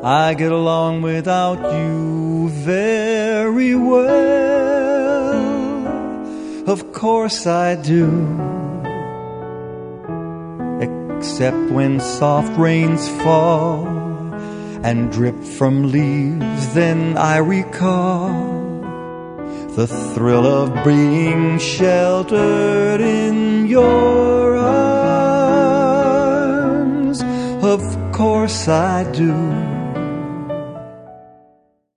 I get along without you very well. Of course I do. Except when soft rains fall and drip from leaves, then I recall the thrill of being sheltered in your arms. Of course I do.